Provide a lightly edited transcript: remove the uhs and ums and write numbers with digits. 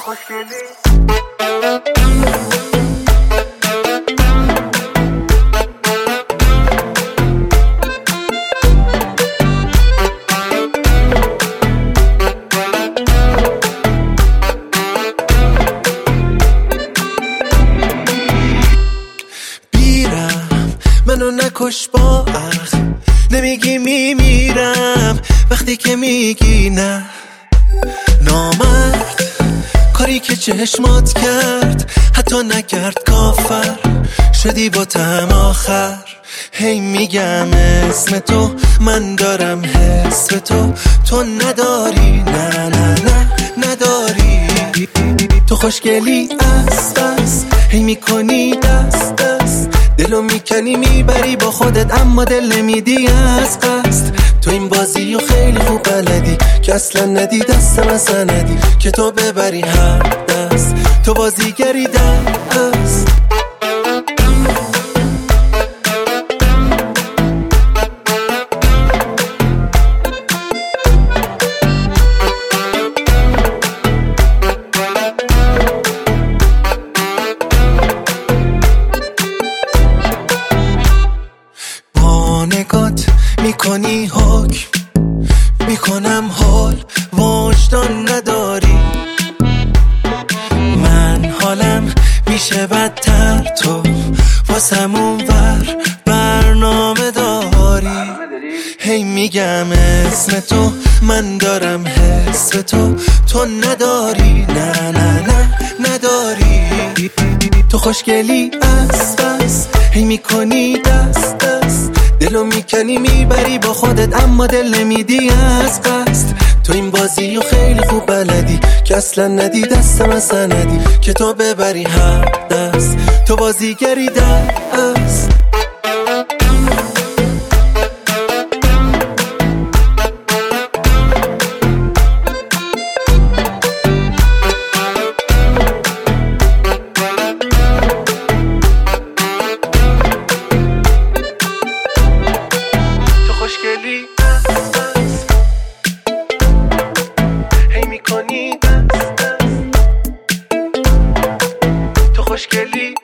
خوشگلی منو نکش با اخ نمیگی میمیرم وقتی که میگی نه نامرد کاری که چشمات کرد حتی نکرد کافر شدی با تم آخر هی میگم اسم تو من دارم حس به تو نداری نه نه نه نداری تو خوشگلی است هی میکنی دست دلو میکنی میبری با خودت اما دل نمیدی از قصد تو این بازی و خیلی خوب بلدی که اصلا ندی دستم اصلا ندی که تو ببری هر دست تو بازیگری دست نگات میکنی حکم میکنم حال وجدان نداری من حالم میشه بدتر تو واسمون ور برنامه داری هی میگم اسم تو من دارم حس به تو نداری نه نه نه نداری تو خوشگلی است هی میکنی دست دلو میکنی میبری با خودت اما دل نمیدی از قصد تو این بازی و خیلی خوب بلدی که اصلا ندی دستم اصلا ندی که تو ببری هر دست تو بازیگری دست خوشگلی هی میکنی دست تو خوشگلی